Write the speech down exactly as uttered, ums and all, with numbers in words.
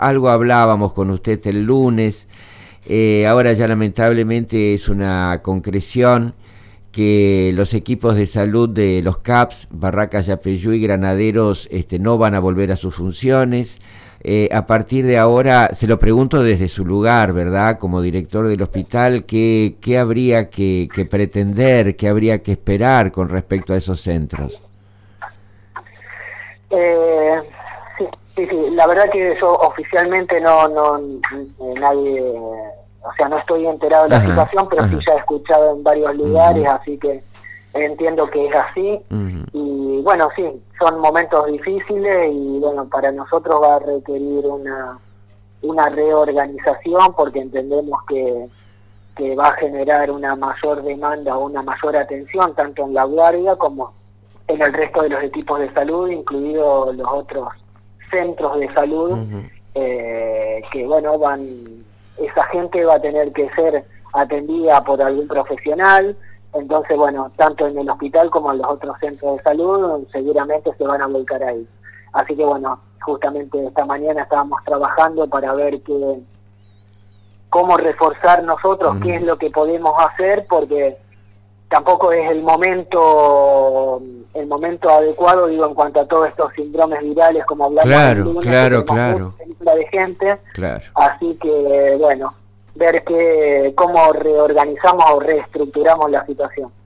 algo hablábamos con usted el lunes, eh, ahora ya lamentablemente es una concreción que los equipos de salud de los C A Ps, Barracas, Yapeyú y Granaderos este, no van a volver a sus funciones. Eh, a partir de ahora, se lo pregunto desde su lugar, ¿verdad? Como director del hospital, ¿qué, qué habría que, que pretender, qué habría que esperar con respecto a esos centros? Eh, sí, sí, sí, la verdad que yo oficialmente no, no, eh, nadie, o sea, no estoy enterado de la Ajá, situación, pero ajá. sí ya he escuchado en varios lugares, Uh-huh. así que entiendo que es así. Uh-huh. Y bueno, sí, son momentos difíciles y bueno, para nosotros va a requerir una, una reorganización porque entendemos que, que va a generar una mayor demanda o una mayor atención tanto en la guardia como en el resto de los equipos de salud, incluidos los otros centros de salud, Uh-huh. eh, que bueno, van, esa gente va a tener que ser atendida por algún profesional. Entonces, bueno, tanto en el hospital como en los otros centros de salud seguramente se van a volcar ahí. Así que bueno, justamente esta mañana estábamos trabajando para ver qué, cómo reforzar nosotros, Uh-huh. qué es lo que podemos hacer, porque tampoco es el momento el momento adecuado, digo, en cuanto a todos estos síndromes virales, como hablamos Claro, el lunes, claro, que tenemos claro. mucha película de gente. Claro. Así que, bueno, ver que cómo reorganizamos o reestructuramos la situación.